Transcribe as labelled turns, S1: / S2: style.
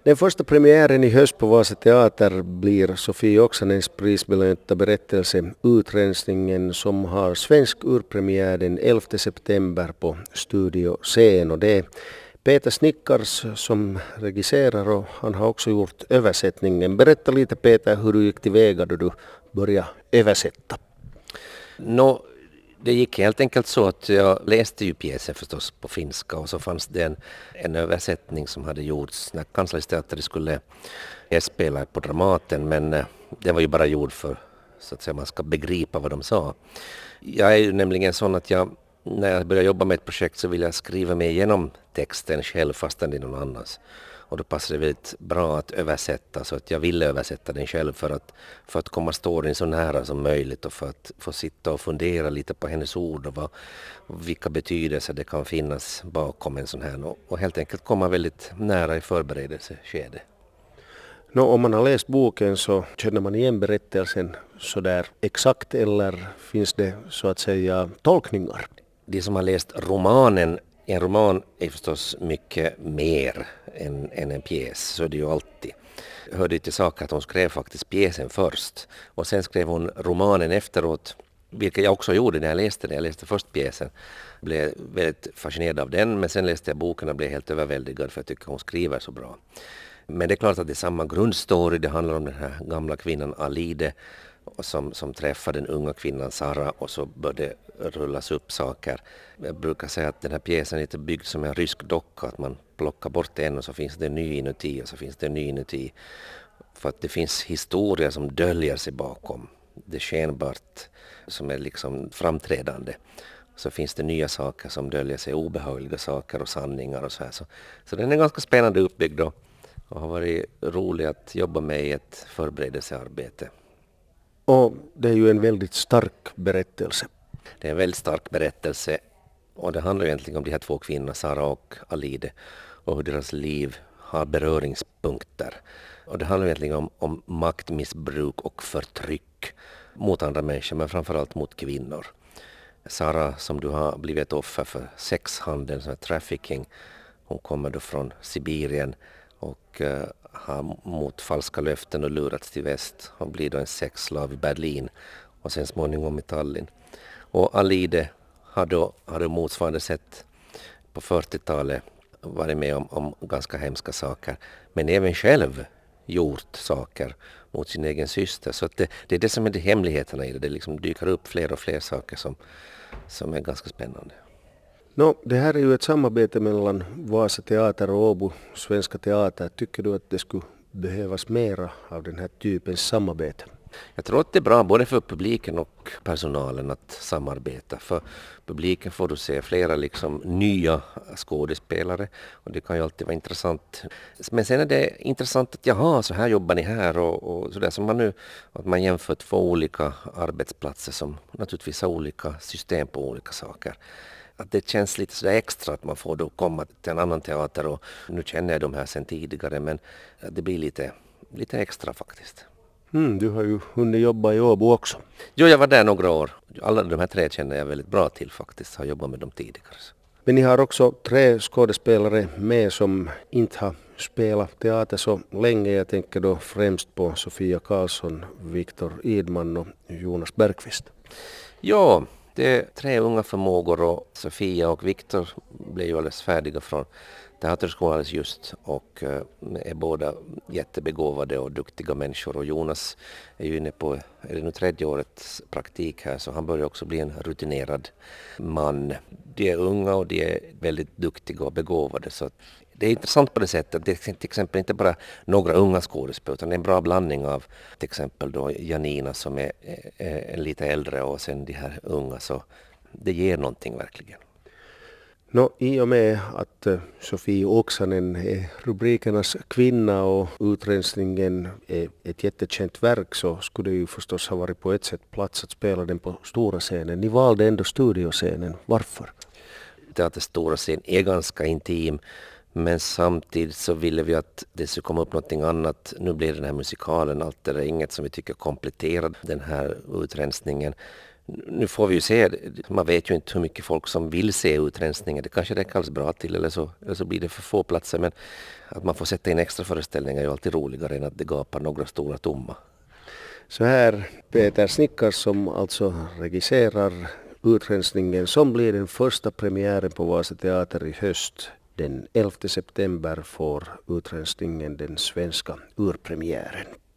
S1: Den första premiären i höst på Vasa Teater blir Sofie Oksanens prisbelönta berättelse Utrensningen, som har svensk urpremiär den 11 september på Studio Scen, och det är Peter Snickars som regisserar, och han har också gjort översättningen. Berätta lite, Peter, hur du gick tillväga då du började översätta.
S2: Det gick helt enkelt så att jag läste ju pjäsen förstås på finska, och så fanns det en översättning som hade gjorts när Kansallisteatern skulle spela på Dramaten, men den var ju bara gjord för så att säga man ska begripa vad de sa. Jag är ju nämligen sån att när jag börjar jobba med ett projekt så vill jag skriva mig igenom texten själv fastän det är någon annans. Och då passar det väldigt bra att översätta, så att jag vill översätta den själv för att komma storyn så nära som möjligt, och för att få sitta och fundera lite på hennes ord och vilka betydelser det kan finnas bakom en sån här, och helt enkelt komma väldigt nära i förberedelseskedet.
S1: Om man har läst boken så känner man igen berättelsen så där exakt, eller finns det så att säga tolkningar?
S2: De som har läst romanen, en roman är förstås mycket mer än en pjäs, så är det ju alltid. Jag hörde till saker att hon skrev faktiskt pjäsen först, och sen skrev hon romanen efteråt, vilket jag också gjorde när jag läste den. Jag läste först pjäsen, blev väldigt fascinerad av den, men sen läste jag boken och blev helt överväldigad för jag tycker hon skriver så bra. Men det är klart att det är samma grundstory. Det handlar om den här gamla kvinnan Alide som träffar den unga kvinnan Sara, och så bör det rullas upp saker. Jag brukar säga att den här pjäsen är lite byggd som en rysk docka, att man plockar bort en och så finns det en ny inuti och så finns det en ny inuti. För att det finns historier som döljer sig bakom det skenbart som är liksom framträdande. Så finns det nya saker som döljer sig, obehagliga saker och sanningar och så här. Så den är ganska spännande uppbyggd och har varit rolig att jobba med i ett förberedelsearbete.
S1: Och det är ju en väldigt stark berättelse.
S2: Det är en väldigt stark berättelse, och det handlar egentligen om de här två kvinnorna, Sara och Alide, och hur deras liv har beröringspunkter. Och det handlar egentligen om maktmissbruk och förtryck mot andra människor, men framförallt mot kvinnor. Sara, som du har blivit ett offer för sexhandel, som är trafficking, hon kommer då från Sibirien och har mot falska löften och lurats till väst. Hon blir då en sexslav i Berlin och sen småningom i Tallinn. Och Alide har då motsvarande sätt på 40-talet varit med om ganska hemska saker, men även själv gjort saker mot sin egen syster. Så att det är det som är de hemligheterna i det. Det liksom dyker upp fler och fler saker som är ganska spännande.
S1: Det här är ju ett samarbete mellan Vasa Teater och Åbo Svenska Teater. Tycker du att det skulle behövas mera av den här typens samarbete?
S2: Jag tror att det är bra både för publiken och personalen att samarbeta. För publiken får du se flera liksom nya skådespelare, och det kan ju alltid vara intressant. Men sen är det intressant att så här jobbar ni här och sådär, som man nu, att man jämför två olika arbetsplatser som naturligtvis har olika system på olika saker. Att det känns lite sådär extra att man får då komma till en annan teater, och nu känner jag de här sen tidigare, men det blir lite extra faktiskt.
S1: Du har ju hunnit jobba i Åbo också.
S2: Jo, jag var där några år. Alla de här tre känner jag väldigt bra till faktiskt. Har jobbat med dem tidigare.
S1: Men ni har också 3 skådespelare med som inte har spelat teater så länge. Jag tänker då främst på Sofia Karlsson, Viktor Idman och Jonas Bergqvist.
S2: Ja, det är 3 unga förmågor, och Sofia och Viktor blev ju alldeles färdiga från teaterskolan just, och är båda jättebegåvade och duktiga människor, och Jonas är ju inne på, är det nu 3:e årets praktik här, så han börjar också bli en rutinerad man. De är unga och de är väldigt duktiga och begåvade, så det är intressant på det sättet. Det är till exempel inte bara några unga skådespelare, utan det är en bra blandning av till exempel då Janina som är lite äldre, och sen de här unga, så det ger någonting verkligen.
S1: I och med att Sofie Oksanen är rubrikernas kvinna och Utrensningen är ett jättekänt verk, så skulle det ju förstås ha varit på ett sätt plats att spela den på stora scenen. Ni valde ändå studioscenen. Varför?
S2: Teaterns stora scen är ganska intim, men samtidigt så ville vi att det skulle komma upp någonting annat. Nu blir den här musikalen Allt eller inget som vi tycker kompletterar den här utrensningen. Nu får vi ju se, man vet ju inte hur mycket folk som vill se utrensningen. Det kanske räcker alls bra till eller så blir det för få platser. Men att man får sätta in extra föreställningar är ju alltid roligare än att det gapar några stora tomma.
S1: Så här Peter Snickar som alltså regisserar utrensningen som blir den första premiären på Vasa teater i höst. Den 11 september får utrensningen den svenska urpremiären.